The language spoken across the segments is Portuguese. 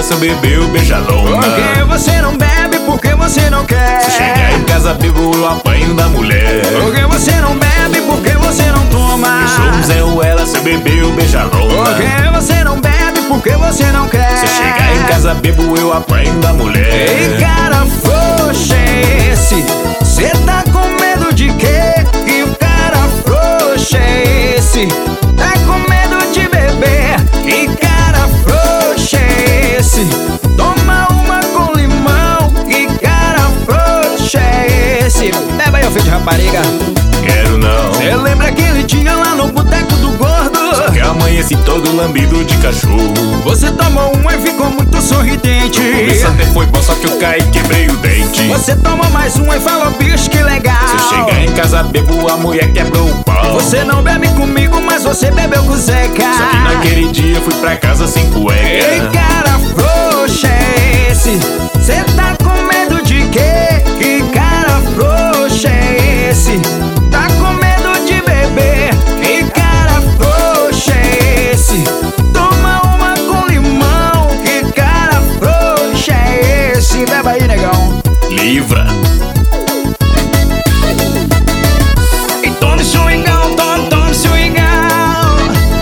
seu bebeu, beija longa. Por que você não bebe? Porque você não quer. Se chegar em casa bebo, eu apanho da mulher. Por que você não bebe? Porque você não toma. Eu sou um Zé Ruela, seu bebeu, beija longa. Por que você não bebe? Porque você não quer. Se chegar em casa bebo, eu apanho da mulher. Ei, cara frouxo é esse? Cê tá com medo de quê? Que o cara frouxo é esse? Tá com medo de beber? Que cara frouxo é esse? Toma uma com limão. Que cara frouxo é esse? Beba aí, ô filho de rapariga. Quero não. Cê lembra aquele dia lá no boteco do gordo? Só que amanheci todo lambido de cachorro. Você tomou um e ficou muito sorridente. Isso até foi bom, só que eu caí e quebrei o dente. Você tomou mais um e falou, bicho, que legal. Se eu chegar em casa bebo, a mulher quebrou o pau. Você não bebe comigo, mas você bebeu com o Zeca. Só que naquele dia eu fui pra casa sem cueca. Ei, cara frouxo é esse? Cê tá com medo de quê? Que cara frouxo é esse? Tá com medo de beber? Que cara frouxo é esse? Toma uma com limão. Que cara frouxo é esse? Beba aí, negão. Livra. E tome swingão, tome swingão.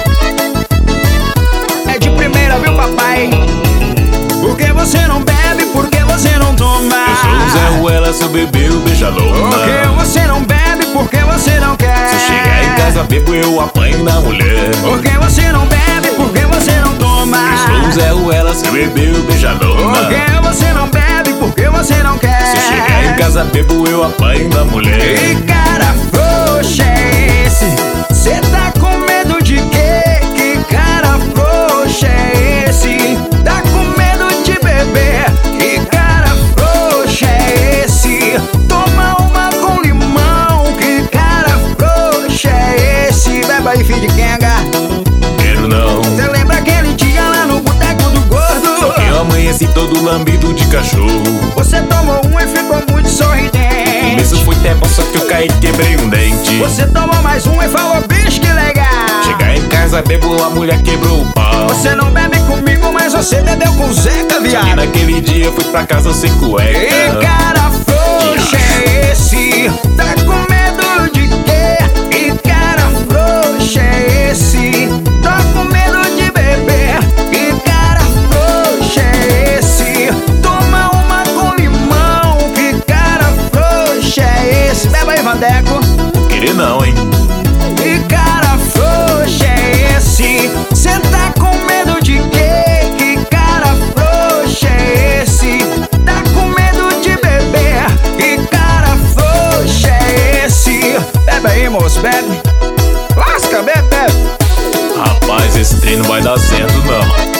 É de primeira, viu, papai? Por que você não bebe? Por que você não toma? Eu sou um Zé Ruela, seu bebeu, beija longa. Por que você não bebe? Por que você não quer? Se eu chegar em casa bebo, eu apanho da mulher. Por que você não bebe? Por que você não toma? Eu sou um Zé Ruela, seu bebeu, beija longa. Por que você não bebe? Por que você não quer? Se eu chegar em casa bebo, eu apanho da mulher. Que cara frouxo é esse? Cê tá com medo de quê? Que cara frouxo é esse? Tá com medo de beber? Que cara frouxo é esse? Toma uma com limão. Que cara frouxo é esse? Beba aí, filho de Kenga. Quero não. Cê lembra aquele dia lá no boteco do gordo? Só que eu amanheci todo lambido de cachorro. Você tomou um e ficou muito sorridente. Isso foi até bom, só que eu caí e quebrei um dente. Você tomou mais um e falou, bicho, que legal. Chegar em casa bebo, a mulher quebrou o pau. Você não bebe comigo, mas você bebeu com o Zeca, E viado. naquele dia eu fui pra casa sem cueca. Que cara frouxo é esse? Tá com medo de quê? Que cara frouxo é esse? Tá com medo de beber? Que cara frouxo é esse? Toma uma com limão. Que cara frouxo é esse? Beba aí, Vandeco. Querer não, hein? Que cara frouxo é esse? Cê tá com medo de quê? Que cara frouxo é esse? Tá com medo de beber? Que cara frouxo é esse? Bebe aí, moço, bebe. Lasca, bebe, bebe. Rapaz, esse trem não vai dar certo não.